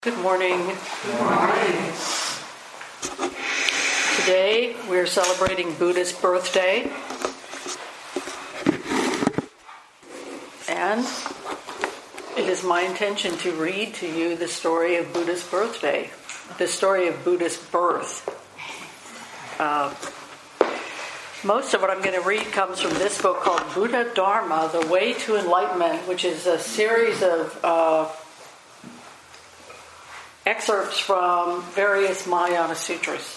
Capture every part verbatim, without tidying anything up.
Good morning. Good morning. Today we're celebrating Buddha's birthday. And it is my intention to read to you the story of Buddha's birthday, the story of Buddha's birth. Uh, most of what I'm going to read comes from this book called Buddha Dharma, The Way to Enlightenment, which is a series of uh, excerpts from various Mahayana sutras.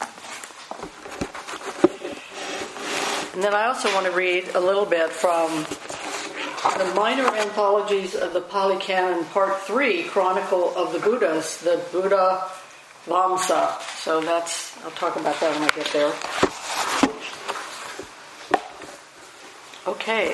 And then I also want to read a little bit from the minor anthologies of the Pali Canon, Part three, Chronicle of the Buddhas, the Buddha Vamsa. So that's, I'll talk about that when I get there. Okay.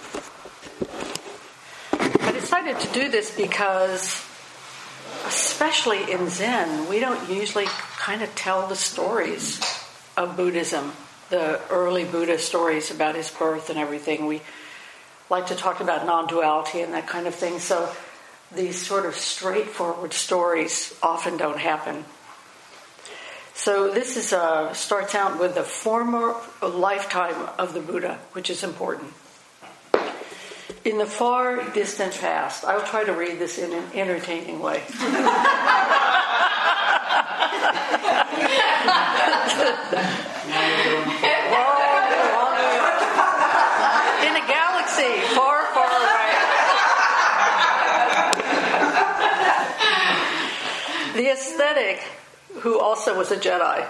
I decided to do this because especially in Zen, we don't usually kind of tell the stories of Buddhism, the early Buddha stories about his birth and everything. We like to talk about non-duality and that kind of thing, so these sort of straightforward stories often don't happen. So this is uh, starts out with the former lifetime of the Buddha, which is important. In the far distant past, I'll try to read this in an entertaining way. In a galaxy far, far away. The ascetic, who also was a Jedi.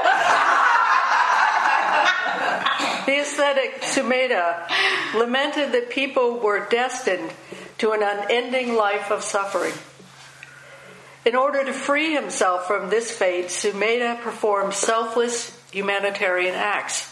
The ascetic Sumedha lamented that people were destined to an unending life of suffering. In order to free himself from this fate, Sumedha performed selfless humanitarian acts.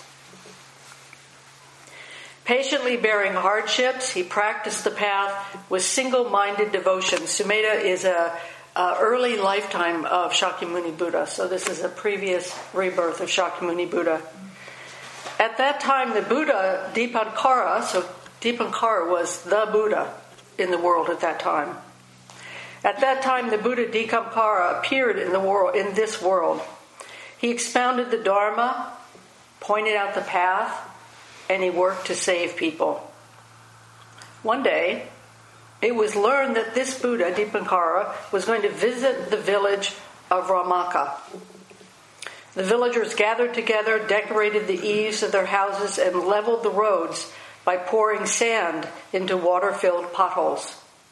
Patiently bearing hardships, he practiced the path with single-minded devotion. Sumedha is a, a early lifetime of Shakyamuni Buddha, so this is a previous rebirth of Shakyamuni Buddha. At that time, the Buddha Dipankara, so Dipankara was the Buddha in the world at that time. At that time, the Buddha Dipankara appeared in the world, in this world. He expounded the Dharma, pointed out the path, and he worked to save people. One day, it was learned that this Buddha, Dipankara, was going to visit the village of Ramaka. The villagers gathered together, decorated the eaves of their houses, and leveled the roads by pouring sand into water-filled potholes.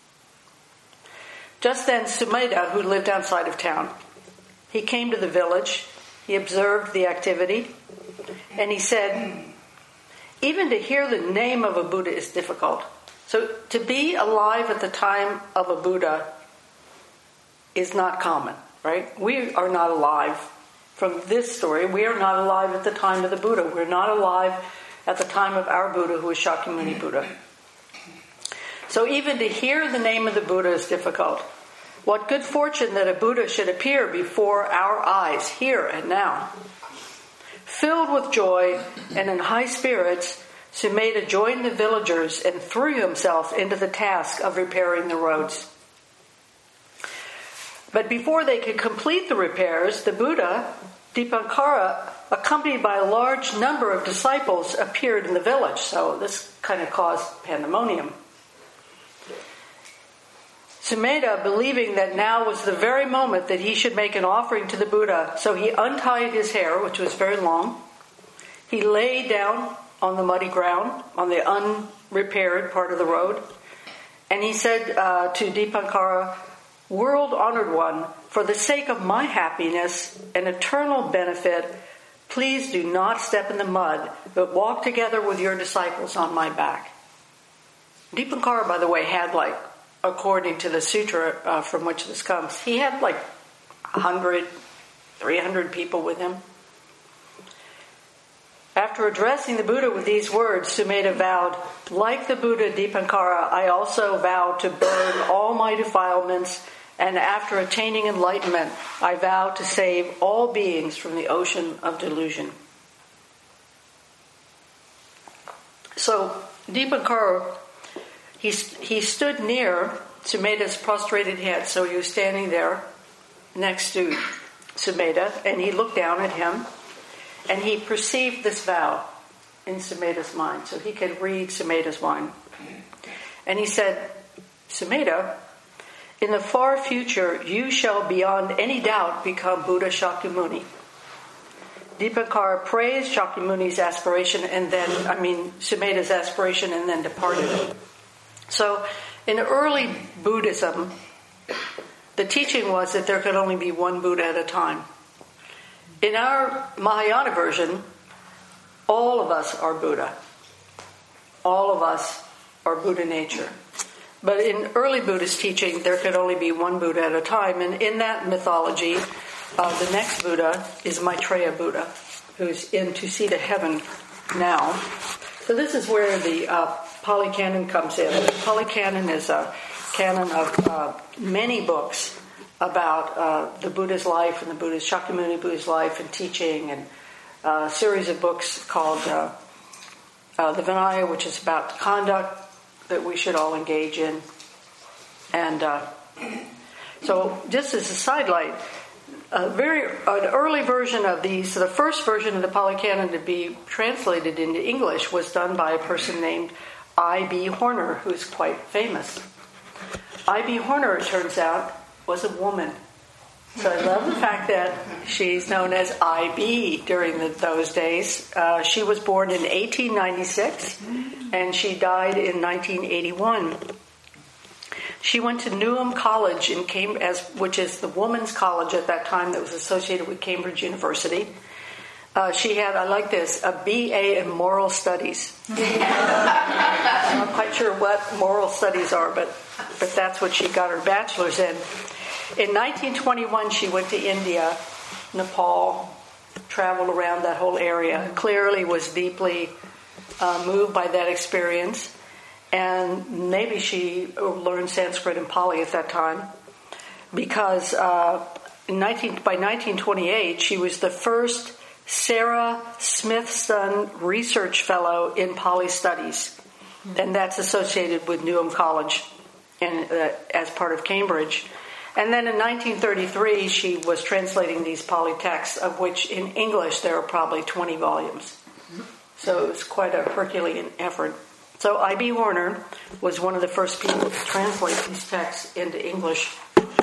Just then, Sumedha, who lived outside of town, he came to the village, he observed the activity, and he said, even to hear the name of a Buddha is difficult. So to be alive at the time of a Buddha is not common, right? We are not alive. From this story, we are not alive at the time of the Buddha. We're not alive at the time of our Buddha, who is Shakyamuni Buddha. So even to hear the name of the Buddha is difficult. What good fortune that a Buddha should appear before our eyes, here and now. Filled with joy and in high spirits, Sumedha joined the villagers and threw himself into the task of repairing the roads. But before they could complete the repairs, the Buddha, Dipankara, accompanied by a large number of disciples, appeared in the village. So this kind of caused pandemonium. Sumedha, believing that now was the very moment that he should make an offering to the Buddha, so he untied his hair, which was very long. He lay down on the muddy ground, on the unrepaired part of the road, and he said uh, to Dipankara, "World-honored one, for the sake of my happiness and eternal benefit, please do not step in the mud, but walk together with your disciples on my back." Dipankara, by the way, had like, according to the sutra uh, from which this comes, he had like one hundred, three hundred people with him. After addressing the Buddha with these words, Sumedha vowed, "Like the Buddha Dipankara, I also vow to burn all my defilements, and after attaining enlightenment, I vow to save all beings from the ocean of delusion." So Dipankara, he, he stood near Sumedha's prostrated head. So he was standing there next to Sumedha, and he looked down at him, and he perceived this vow in Sumedha's mind. So he could read Sumedha's mind. And he said, Sumedha, in the far future, you shall beyond any doubt become Buddha Shakyamuni. Dipakara praised Shakyamuni's aspiration and then, I mean, Sumedha's aspiration and then departed. So in early Buddhism, the teaching was that there could only be one Buddha at a time. In our Mahayana version, all of us are Buddha. All of us are Buddha nature. But in early Buddhist teaching, there could only be one Buddha at a time. And in that mythology, uh, the next Buddha is Maitreya Buddha, who's in Tusita heaven now. So this is where the uh, Pali Canon comes in. The Pali Canon is a canon of uh, many books about uh, the Buddha's life and the Buddha's Shakyamuni Buddha's life and teaching, and uh, a series of books called uh, uh, the Vinaya, which is about conduct that we should all engage in. And uh, so just as a sidelight, a very an early version of these, the first version of the Pali Canon to be translated into English was done by a person named I B Horner, who's quite famous. I B Horner, it turns out, was a woman. So I love the fact that she's known as I B during the, those days. Uh, she was born in eighteen ninety-six, and she died in nineteen eighty-one. She went to Newham College, in Cam- as, which is the women's college at that time that was associated with Cambridge University. Uh, she had, I like this, a B A in moral studies. I'm not quite sure what moral studies are, but, but that's what she got her bachelor's in. In nineteen twenty-one, she went to India, Nepal, traveled around that whole area, clearly was deeply uh, moved by that experience, and maybe she learned Sanskrit and Pali at that time, because uh, in nineteen, by nineteen twenty-eight, she was the first Sarah Smithson Research Fellow in Pali Studies, and that's associated with Newham College and uh, as part of Cambridge. And then in nineteen thirty-three, she was translating these Pali texts, of which in English there are probably twenty volumes. So it was quite a Herculean effort. So I B Horner was one of the first people to translate these texts into English.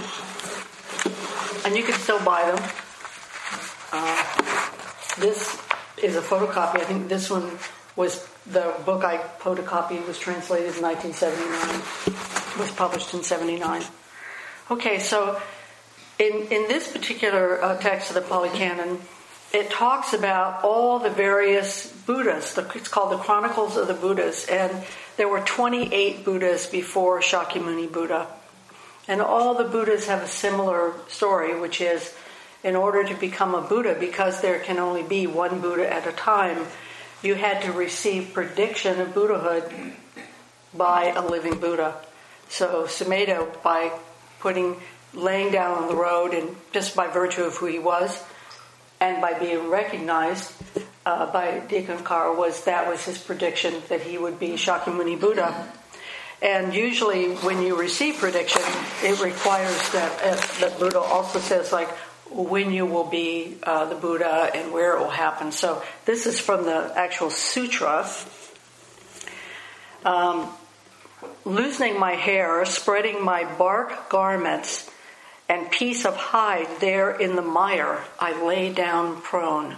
And you can still buy them. Uh, this is a photocopy. I think this one was the book I photocopied, was translated in nineteen seventy-nine. Was published in seventy-nine. Okay, so in, in this particular uh, text of the Pali Canon, it talks about all the various Buddhas. The, it's called the Chronicles of the Buddhas, and there were twenty-eight Buddhas before Shakyamuni Buddha. And all the Buddhas have a similar story, which is, in order to become a Buddha, because there can only be one Buddha at a time, you had to receive prediction of Buddhahood by a living Buddha. So Sumedha, by putting, laying down on the road, and just by virtue of who he was, and by being recognized uh, by Dipakara, was that was his prediction that he would be Shakyamuni Buddha. And usually, when you receive prediction, it requires that uh, the Buddha also says, like, when you will be uh, the Buddha and where it will happen. So this is from the actual sutra. Um, Loosening my hair, spreading my bark garments, and piece of hide there in the mire, I lay down prone.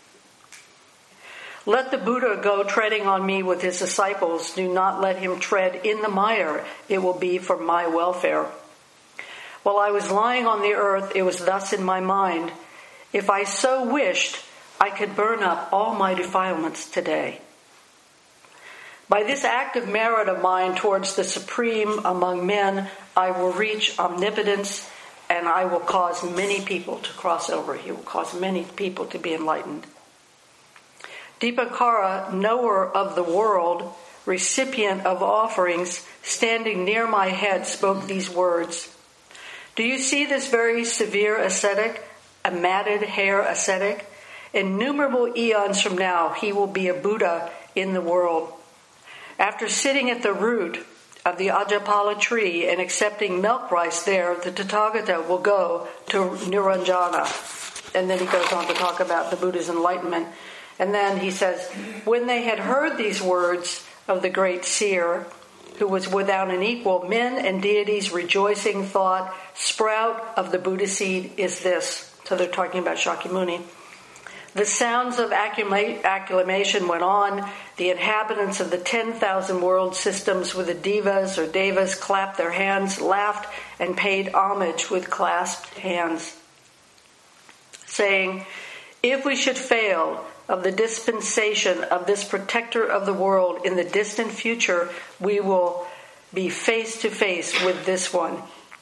Let the Buddha go treading on me with his disciples. Do not let him tread in the mire. It will be for my welfare. While I was lying on the earth, it was thus in my mind. If I so wished, I could burn up all my defilements today. By this act of merit of mine towards the supreme among men, I will reach omnipotence, and I will cause many people to cross over. He will cause many people to be enlightened. Dipakara, knower of the world, recipient of offerings, standing near my head, spoke these words. Do you see this very severe ascetic, a matted hair ascetic? Innumerable eons from now, he will be a Buddha in the world. After sitting at the root of the Ajapala tree and accepting milk rice there, the Tathagata will go to Niranjana. And then he goes on to talk about the Buddha's enlightenment. And then he says, when they had heard these words of the great seer, who was without an equal, men and deities rejoicing thought, sprout of the Buddha seed is this. So they're talking about Shakyamuni. The sounds of acclamation went on. The inhabitants of the ten thousand world systems with the divas or devas clapped their hands, laughed, and paid homage with clasped hands, saying, if we should fail of the dispensation of this protector of the world in the distant future, we will be face to face with this one.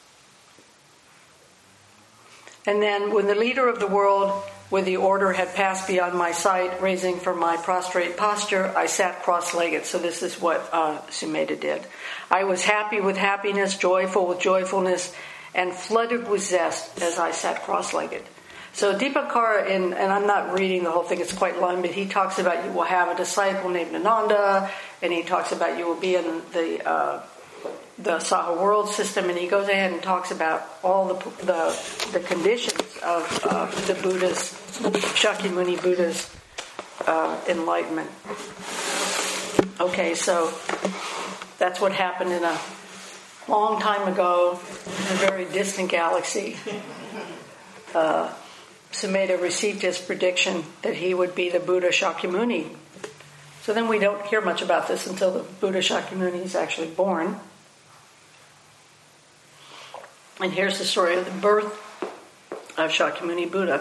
And then when the leader of the world with the order had passed beyond my sight, raising from my prostrate posture, I sat cross-legged. So this is what uh, Sumedha did. I was happy with happiness, joyful with joyfulness, and flooded with zest as I sat cross-legged. So Dipakara, in, and I'm not reading the whole thing, it's quite long, but he talks about you will have a disciple named Ananda, and he talks about you will be in the uh, the Saha world system, and he goes ahead and talks about all the the, the conditions of uh, the Buddha's, Shakyamuni Buddha's uh, enlightenment. Okay, so that's what happened in a long time ago, in a very distant galaxy. Uh, Sumedha received his prediction that he would be the Buddha Shakyamuni. So then we don't hear much about this until the Buddha Shakyamuni is actually born. And here's the story of the birth of Shakyamuni Buddha.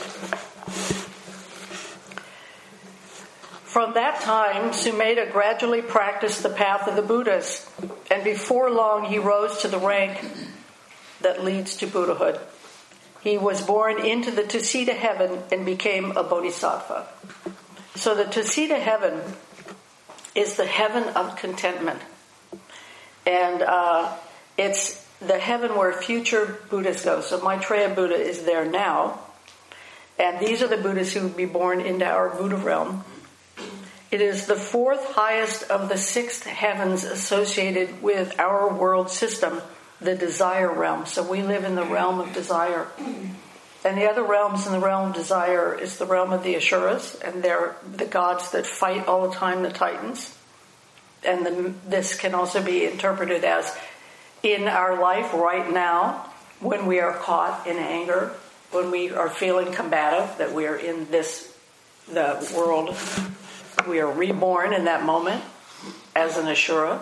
From that time, Sumedha gradually practiced the path of the Buddhas, and before long he rose to the rank that leads to Buddhahood. He was born into the Tusita heaven and became a bodhisattva. So the Tusita heaven is the heaven of contentment. And uh, it's the heaven where future Buddhas go. So Maitreya Buddha is there now. And these are the Buddhas who will be born into our Buddha realm. It is the fourth highest of the six heavens associated with our world system, the desire realm. So we live in the realm of desire. And the other realms in the realm of desire is the realm of the Asuras, and they're the gods that fight all the time, the Titans. And the, this can also be interpreted as in our life right now, when we are caught in anger, when we are feeling combative, that we are in this, the world, we are reborn in that moment as an Asura.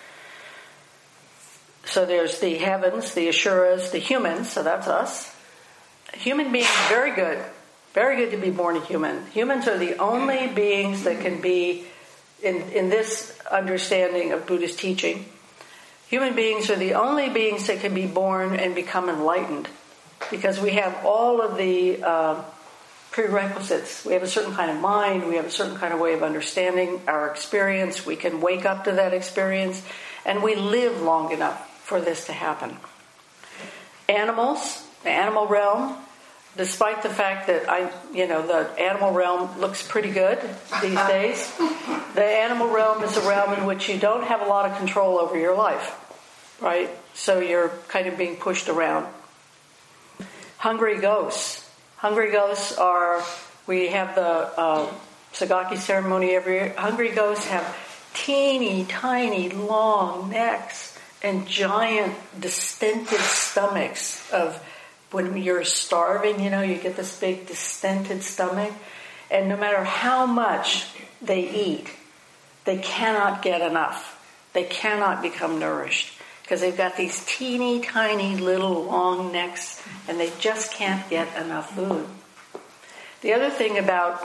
So there's the heavens, the Asuras, the humans, so that's us. Human beings, very good. Very good to be born a human. Humans are the only beings that can be, in, in this understanding of Buddhist teaching, human beings are the only beings that can be born and become enlightened. Because we have all of the uh, prerequisites. We have a certain kind of mind, we have a certain kind of way of understanding our experience, we can wake up to that experience, and we live long enough for this to happen. Animals, the animal realm, despite the fact that I, you know, the animal realm looks pretty good these days, the animal realm is a realm in which you don't have a lot of control over your life, right? So you're kind of being pushed around. Hungry ghosts. Hungry ghosts are, we have the uh, Sagaki ceremony every year. Hungry ghosts have teeny, tiny, long necks and giant, distended stomachs of, when you're starving, you know, you get this big distended stomach. And no matter how much they eat, they cannot get enough. They cannot become nourished because they've got these teeny, tiny, little long necks and they just can't get enough food. The other thing about,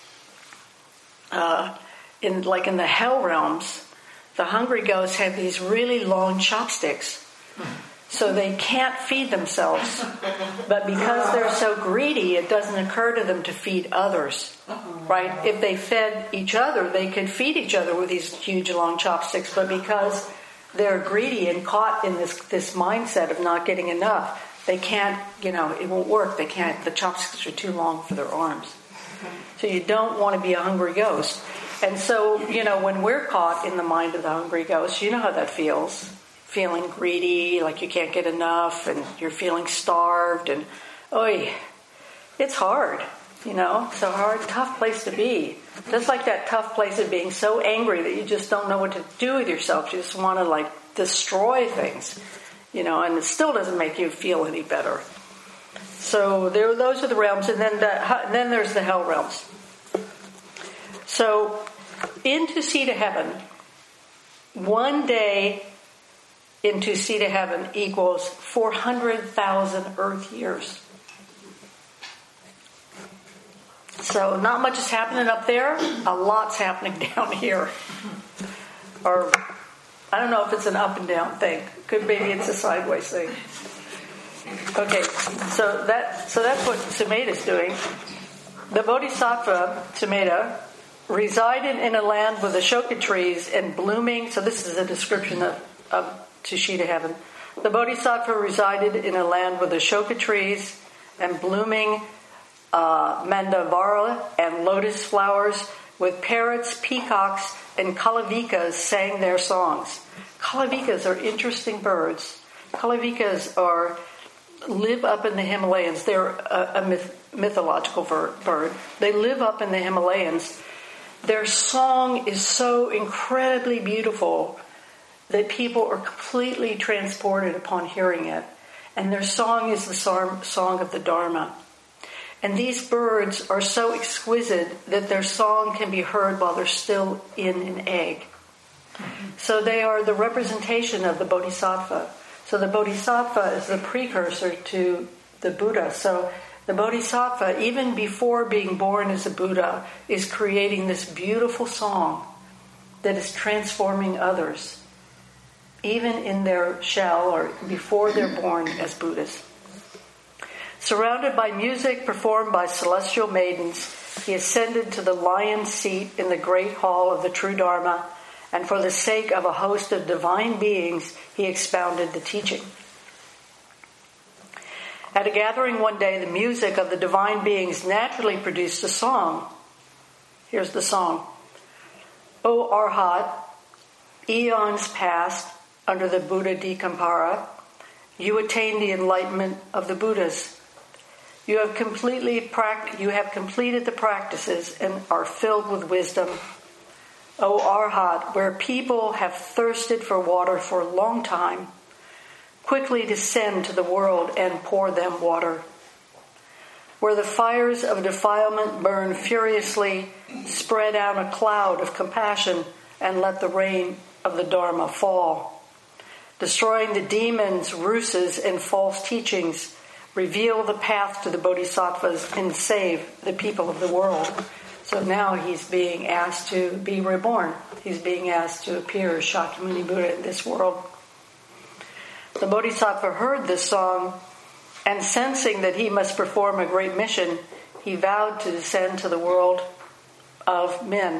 uh, in like in the hell realms, the hungry ghosts have these really long chopsticks. So they can't feed themselves. But because they're so greedy, it doesn't occur to them to feed others. Right? If they fed each other, they could feed each other with these huge long chopsticks. But because they're greedy and caught in this, this mindset of not getting enough, they can't, you know, it won't work. They can't, the chopsticks are too long for their arms. So you don't want to be a hungry ghost. And so, you know, when we're caught in the mind of the hungry ghost, you know how that feels. Feeling greedy, like you can't get enough, and you're feeling starved, and, oy, it's hard, you know, it's a hard, tough place to be. Just like that tough place of being so angry that you just don't know what to do with yourself. You just want to, like, destroy things, you know, and it still doesn't make you feel any better. So there, those are the realms, and then, the, then there's the hell realms. So, into Seat of Heaven, one day into Seat of Heaven equals four hundred thousand Earth years. So, not much is happening up there. A lot's happening down here. Or, I don't know if it's an up and down thing. Could maybe it's a sideways thing. Okay, so that so that's what Sumedha's doing. The Bodhisattva, Sumedha, resided in a land with Ashoka trees and blooming, so this is a description of, of to Seat of Heaven. The Bodhisattva resided in a land with Ashoka trees and blooming uh, mandavara and lotus flowers, with parrots, peacocks, and kalavikas sang their songs. Kalavikas are interesting birds. Kalavikas are live up in the Himalayas. They're a, a myth, mythological bird. They live up in the Himalayas. Their song is so incredibly beautiful that people are completely transported upon hearing it. And their song is the song of the Dharma. And these birds are so exquisite that their song can be heard while they're still in an egg. Mm-hmm. So they are the representation of the Bodhisattva. So the Bodhisattva is the precursor to the Buddha. So the Bodhisattva, even before being born as a Buddha, is creating this beautiful song that is transforming others, even in their shell or before they're born as Buddhas. Surrounded by music performed by celestial maidens, he ascended to the lion's seat in the great hall of the true Dharma, and for the sake of a host of divine beings, he expounded the teaching. At a gathering one day, the music of the divine beings naturally produced a song. Here's the song. O Arhat, eons past, under the Buddha Dikampara, you attained the enlightenment of the Buddhas. You have completely pract- you have completed the practices and are filled with wisdom. O Arhat, where people have thirsted for water for a long time, quickly descend to the world and pour them water. Where the fires of defilement burn furiously, spread out a cloud of compassion and let the rain of the Dharma fall. Destroying the demons, ruses, and false teachings, reveal the path to the bodhisattvas and save the people of the world. So now he's being asked to be reborn. He's being asked to appear as Shakyamuni Buddha in this world. The bodhisattva heard this song, and sensing that he must perform a great mission, he vowed to descend to the world of men.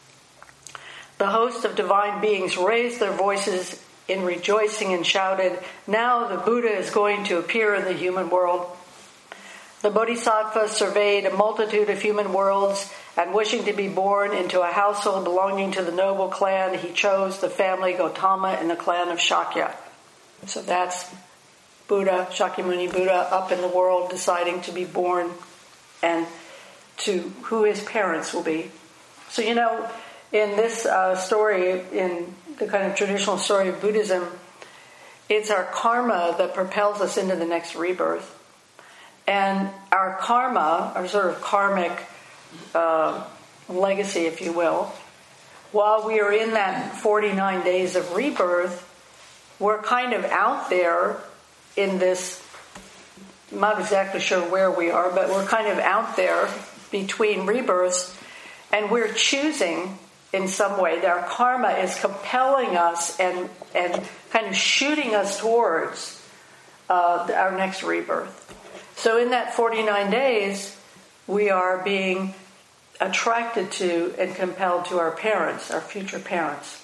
The host of divine beings raised their voices in rejoicing and shouted, "Now the Buddha is going to appear in the human world." The bodhisattva surveyed a multitude of human worlds, and wishing to be born into a household belonging to the noble clan, he chose the family Gautama and the clan of Shakya. So that's Buddha, Shakyamuni Buddha, up in the world, deciding to be born and to who his parents will be. So, you know, in this uh, story, in the kind of traditional story of Buddhism, it's our karma that propels us into the next rebirth. And our karma, our sort of karmic uh, legacy, if you will, while we are in that forty-nine days of rebirth, we're kind of out there in this, I'm not exactly sure where we are, but we're kind of out there between rebirths, and we're choosing in some way that our karma is compelling us and, and kind of shooting us towards uh, our next rebirth. So in that forty-nine days, we are being attracted to and compelled to our parents, our future parents.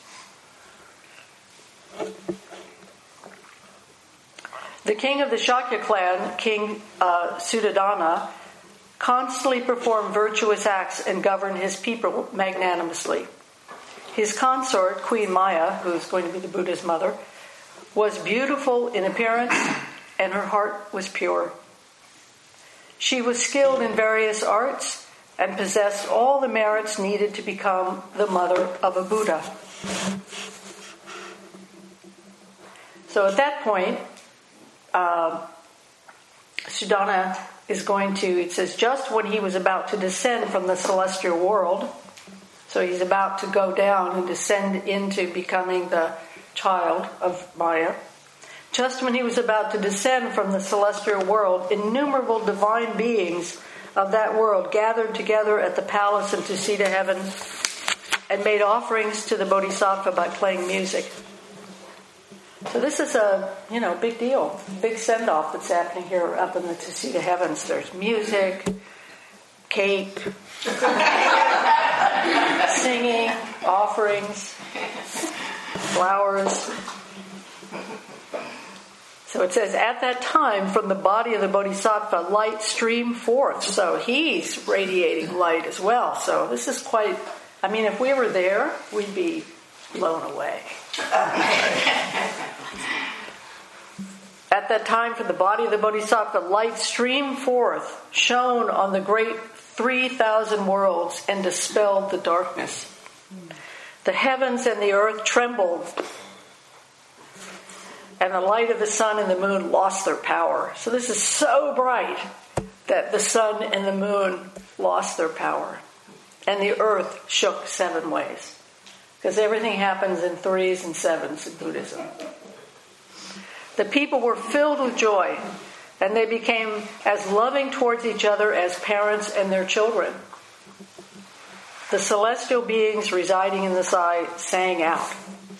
The king of the Shakya clan, King uh, Suddhodana, constantly performed virtuous acts, and governed his people magnanimously. His consort, Queen Maya, who is going to be the Buddha's mother, was beautiful in appearance, and her heart was pure. She was skilled in various arts and possessed all the merits needed to become the mother of a Buddha. So at that point, uh, Suddhana is going to, it says, just when he was about to descend from the celestial world, so he's about to go down and descend into becoming the child of Maya, just when he was about to descend from the celestial world, innumerable divine beings of that world gathered together at the palace in Tusita heaven and made offerings to the Bodhisattva by playing music. So this is a, you know, big deal, big send-off that's happening here up in the Tusita heavens. There's music, cake, singing, offerings, flowers. So it says, at that time, from the body of the Bodhisattva, light streamed forth. So he's radiating light as well. So this is quite, I mean, if we were there, we'd be blown away. At that time, from the body of the Bodhisattva, light streamed forth, shone on the great three thousand worlds, and dispelled the darkness. The heavens and the earth trembled, and the light of the sun and the moon lost their power. So this is so bright that the sun and the moon lost their power. And the earth shook seven ways. Because everything happens in threes and sevens in Buddhism. The people were filled with joy, and they became as loving towards each other as parents and their children. The celestial beings residing in the sky sang out.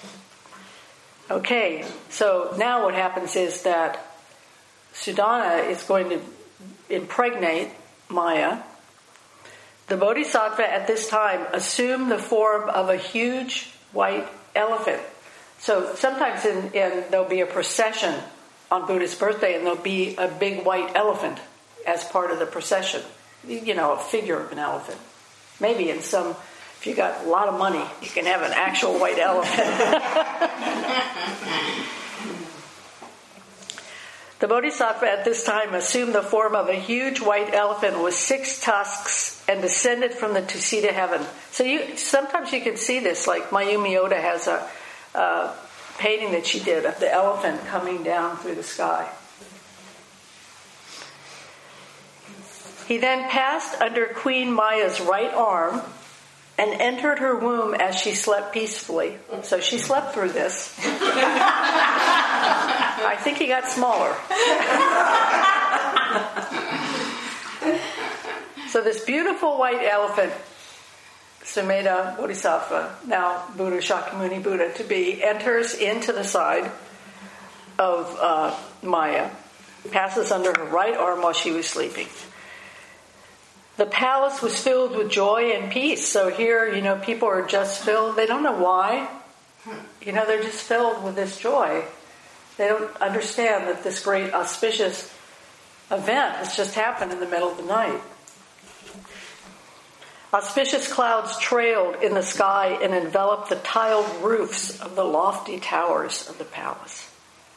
Okay, so now what happens is that Suddhana is going to impregnate Maya. The Bodhisattva at this time assumed the form of a huge white elephant. So sometimes in, in, there'll be a procession on Buddha's birthday, and there'll be a big white elephant as part of the procession. You know, a figure of an elephant. Maybe in some... If you got a lot of money, you can have an actual white elephant. The Bodhisattva at this time assumed the form of a huge white elephant with six tusks and descended from the Tusita heaven. So you sometimes you can see this, like Mayumi Oda has a, a painting that she did of the elephant coming down through the sky. He then passed under Queen Maya's right arm and entered her womb as she slept peacefully. So she slept through this. I think he got smaller. So this beautiful white elephant, Sumedha Bodhisattva, now Buddha Shakyamuni Buddha to be, enters into the side of uh, Maya, passes under her right arm while she was sleeping. The palace was filled with joy and peace. So here, you know, people are just filled. They don't know why. You know, they're just filled with this joy. They don't understand that this great auspicious event has just happened in the middle of the night. Auspicious clouds trailed in the sky and enveloped the tiled roofs of the lofty towers of the palace.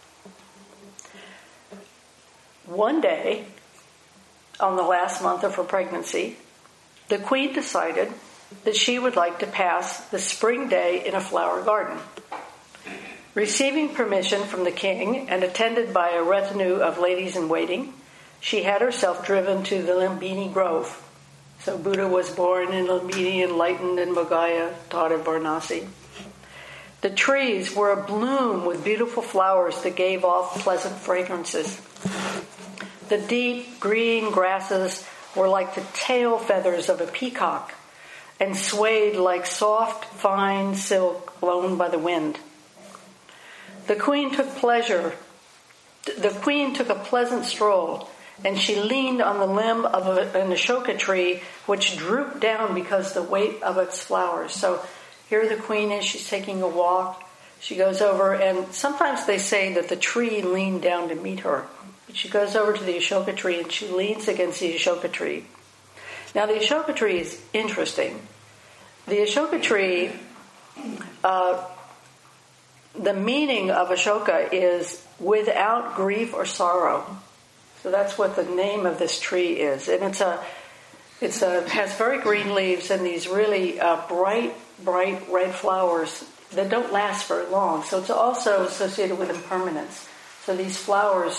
One day, on the last month of her pregnancy, the queen decided that she would like to pass the spring day in a flower garden. Receiving permission from the king and attended by a retinue of ladies-in-waiting, she had herself driven to the Lumbini Grove. So Buddha was born in Lumbini, enlightened in Bodhgaya, taught at Varanasi. The trees were abloom with beautiful flowers that gave off pleasant fragrances. The deep green grasses were like the tail feathers of a peacock and swayed like soft, fine silk blown by the wind. The queen took pleasure. The queen took a pleasant stroll, and she leaned on the limb of a, an Ashoka tree, which drooped down because of the weight of its flowers. So here the queen is, she's taking a walk. She goes over, and sometimes they say that the tree leaned down to meet her. But she goes over to the Ashoka tree, and she leans against the Ashoka tree. Now, the Ashoka tree is interesting. The Ashoka tree, uh, the meaning of Ashoka is without grief or sorrow. So that's what the name of this tree is. And it's a, it's a, has very green leaves and these really uh, bright, bright red flowers that don't last very long. So it's also associated with impermanence. So these flowers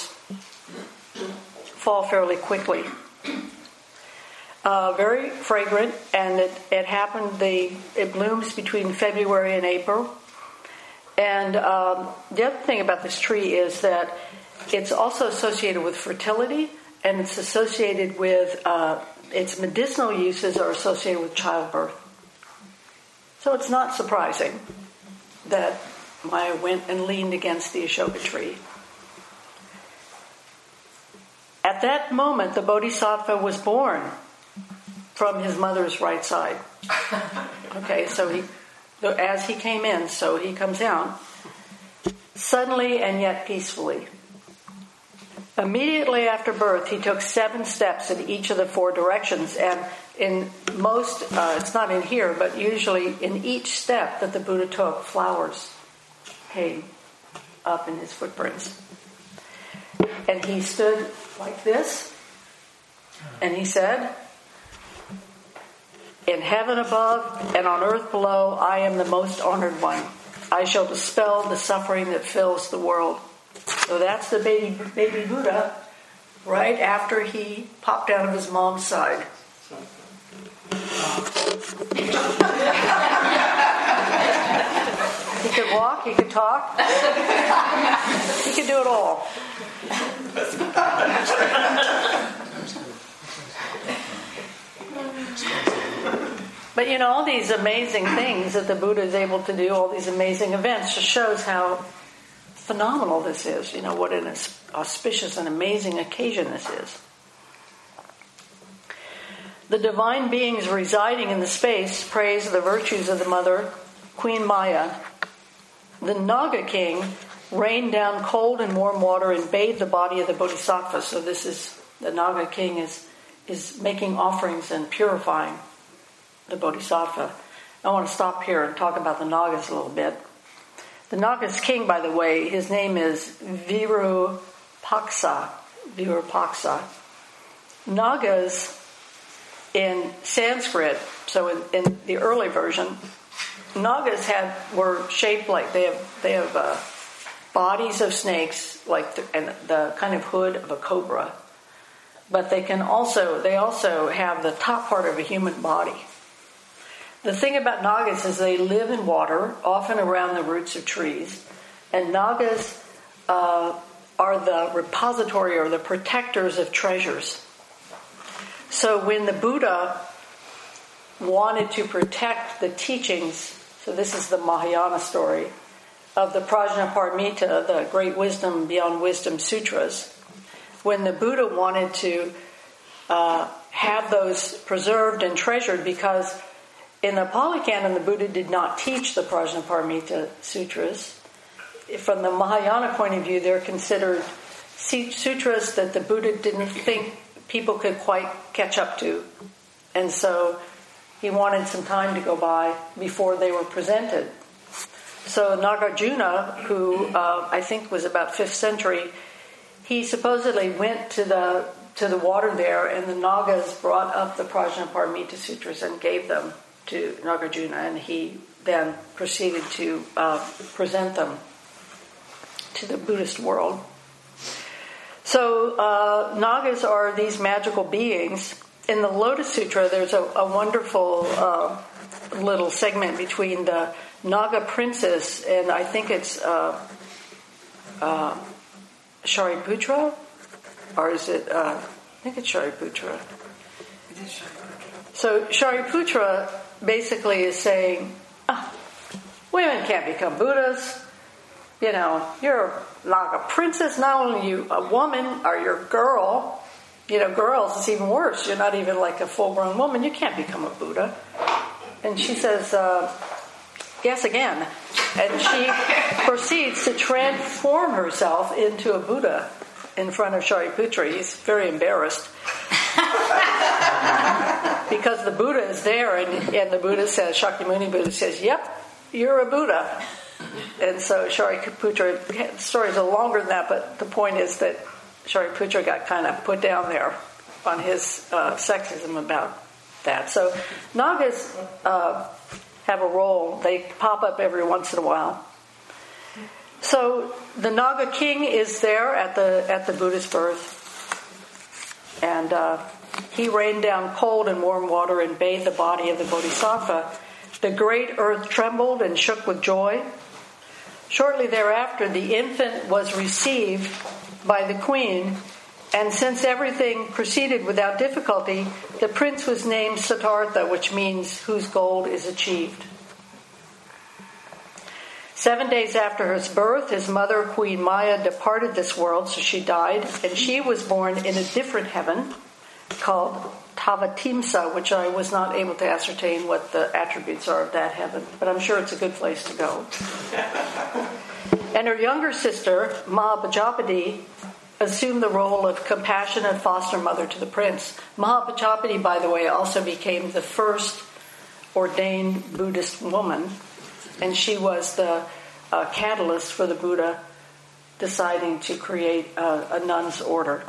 fall fairly quickly. Uh, very fragrant, and it, it happened, the, it blooms between February and April. And um, the other thing about this tree is that it's also associated with fertility, and it's associated with, uh, its medicinal uses are associated with childbirth. So it's not surprising that Maya went and leaned against the Ashoka tree. At that moment, the Bodhisattva was born from his mother's right side. Okay, so he, as he came in, so he comes out, suddenly and yet peacefully. Immediately after birth, he took seven steps in each of the four directions, and in most, uh, it's not in here, but usually in each step that the Buddha took, flowers came up in his footprints. And he stood like this, and he said, "In heaven above and on earth below, I am the most honored one. I shall dispel the suffering that fills the world." So that's the baby, baby Buddha right after he popped out of his mom's side. He could walk, he could talk, he could do it all. But you know, all these amazing things that the Buddha is able to do, all these amazing events, just shows how phenomenal this is. You know, what an auspicious and amazing occasion this is. The divine beings residing in the space praise the virtues of the mother, Queen Maya. The Naga king rained down cold and warm water and bathed the body of the Bodhisattva. So this is, the Naga king is, is making offerings and purifying the Bodhisattva. I want to stop here and talk about the Nagas a little bit. The Nagas king, by the way, his name is Virupaksa. Virupaksa. Nagas in Sanskrit, so in, in the early version, Nagas had were shaped like they have they have uh, bodies of snakes, like the, and the kind of hood of a cobra, but they can also they also have the top part of a human body. The thing about Nagas is they live in water, often around the roots of trees, and Nagas uh, are the repository or the protectors of treasures. So when the Buddha wanted to protect the teachings, so this is the Mahayana story, of the Prajnaparamita, the Great Wisdom Beyond Wisdom Sutras, when the Buddha wanted to uh, have those preserved and treasured, because in the Pali Canon, the Buddha did not teach the Prajnaparamita Sutras. From the Mahayana point of view, they're considered sutras that the Buddha didn't think people could quite catch up to. And so he wanted some time to go by before they were presented. So Nagarjuna, who uh, I think was about fifth century, he supposedly went to the to the water there, and the Nagas brought up the Prajnaparamita Sutras and gave them to Nagarjuna, and he then proceeded to uh, present them to the Buddhist world. So uh, Nagas are these magical beings. In the Lotus Sutra, there's a, a wonderful uh, little segment between the Naga princess and I think it's uh, uh, Shariputra, or is it? Uh, I think it's Shariputra. It is Shariputra. So Shariputra basically is saying, oh, women can't become Buddhas. You know, you're like a princess, not only you a woman or you're a girl. You know, girls, it's even worse. You're not even like a full-grown woman. You can't become a Buddha. And she says, uh, yes, again. And she proceeds to transform herself into a Buddha in front of Shariputra. He's very embarrassed. because the Buddha is there, and, and the Buddha says, Shakyamuni Buddha says, yep, you're a Buddha. And so Shariputra, the stories are longer than that, but the point is that Shariputra got kind of put down there on his uh, sexism about that. So Nagas uh, have a role. They pop up every once in a while. So the Naga king is there at the at the Buddha's birth, and uh, he rained down cold and warm water and bathed the body of the Bodhisattva. The great earth trembled and shook with joy. Shortly thereafter, the infant was received by the queen, and since everything proceeded without difficulty, the prince was named Siddhartha, which means whose goal is achieved. Seven days after his birth, his mother, Queen Maya, departed this world, so she died, and she was born in a different heaven called Tavatimsa, which I was not able to ascertain what the attributes are of that heaven, but I'm sure it's a good place to go. And her younger sister, Mahapajapati, assumed the role of compassionate foster mother to the prince. Mahapajapati, by the way, also became the first ordained Buddhist woman, and she was the uh, catalyst for the Buddha deciding to create a, a nun's order.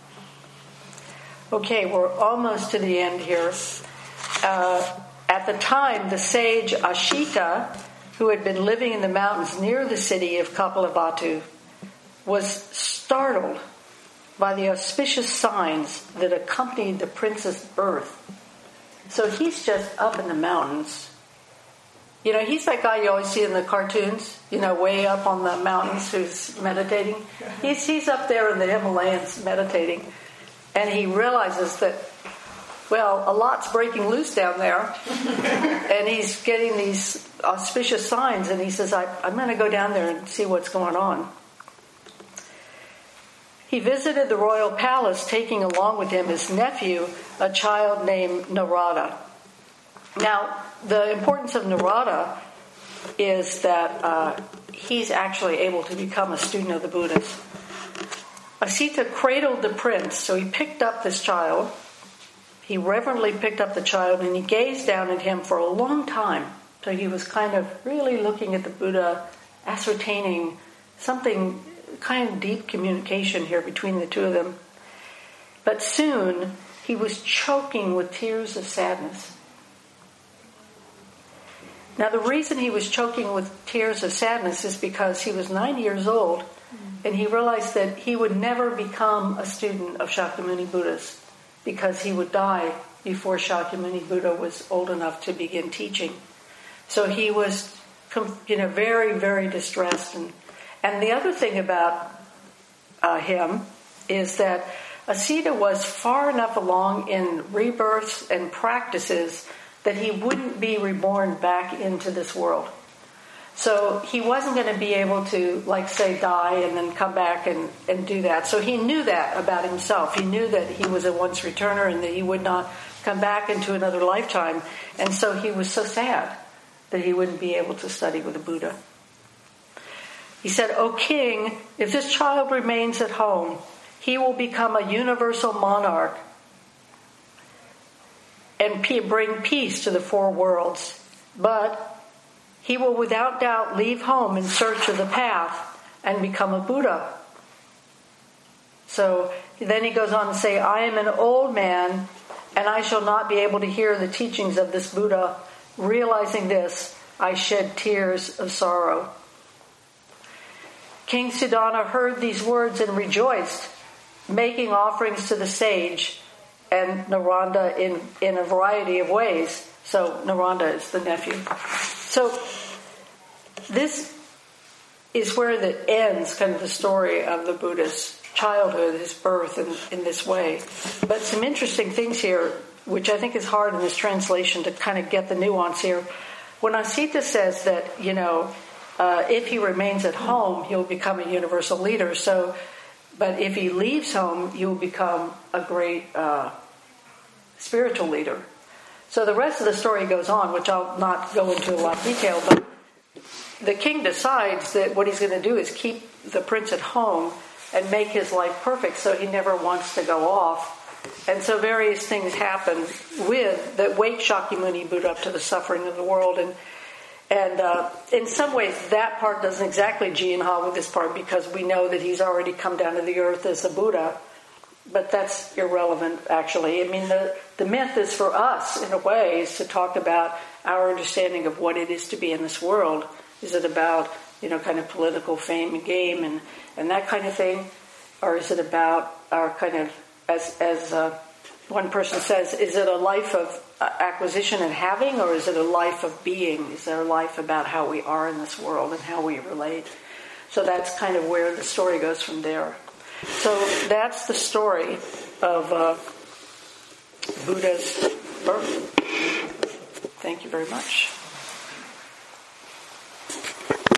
Okay, we're almost to the end here. Uh, at the time, the sage Ashita, who had been living in the mountains near the city of Kapilavatthu, was startled by the auspicious signs that accompanied the prince's birth. So he's just up in the mountains. You know, he's that guy you always see in the cartoons, you know, way up on the mountains who's meditating. He's, he's up there in the Himalayas meditating. And he realizes that, well, a lot's breaking loose down there. And he's getting these auspicious signs. And he says, I, I'm going to go down there and see what's going on. He visited the royal palace, taking along with him his nephew, a child named Narada. Now, the importance of Narada is that uh, he's actually able to become a student of the Buddhas. Asita cradled the prince, so he picked up this child. He reverently picked up the child, and he gazed down at him for a long time. So he was kind of really looking at the Buddha, ascertaining something, kind of deep communication here between the two of them. But soon, he was choking with tears of sadness. Now, the reason he was choking with tears of sadness is because he was nine years old, and he realized that he would never become a student of Shakyamuni Buddhas because he would die before Shakyamuni Buddha was old enough to begin teaching. So he was, you know, very, very distressed. And, and the other thing about uh, him is that Asita was far enough along in rebirths and practices that he wouldn't be reborn back into this world. So he wasn't going to be able to, like, say, die and then come back and, and do that. So he knew that about himself. He knew that he was a once returner and that he would not come back into another lifetime. And so he was so sad that he wouldn't be able to study with the Buddha. He said, "O king, if this child remains at home, he will become a universal monarch and bring peace to the four worlds. But he will without doubt leave home in search of the path and become a Buddha." So then he goes on to say, "I am an old man, and I shall not be able to hear the teachings of this Buddha. Realizing this, I shed tears of sorrow." King Suddhana heard these words and rejoiced, making offerings to the sage and Narada in, in a variety of ways. So Narada is the nephew. So this is where it ends, kind of the story of the Buddha's childhood, his birth in, in this way. But some interesting things here, which I think is hard in this translation to kind of get the nuance here. When Asita says that, you know, uh, if he remains at home, he'll become a universal leader. So, but if he leaves home, he'll become a great uh, spiritual leader. So the rest of the story goes on, which I'll not go into a lot of detail, but the king decides that what he's going to do is keep the prince at home and make his life perfect so he never wants to go off And so various things happen with that wake Shakyamuni Buddha up to the suffering of the world. And and uh, in some ways, that part doesn't exactly Jianha with this part because we know that he's already come down to the earth as a Buddha. But that's irrelevant, actually. I mean, the, the myth is for us, in a way, is to talk about our understanding of what it is to be in this world. Is it about, you know, kind of political fame and game and, and that kind of thing? Or is it about our kind of, as as uh, one person says, is it a life of uh, acquisition and having, or is it a life of being? Is there a life about how we are in this world and how we relate? So that's kind of where the story goes from there. So that's the story of uh, Buddha's birth. Thank you very much.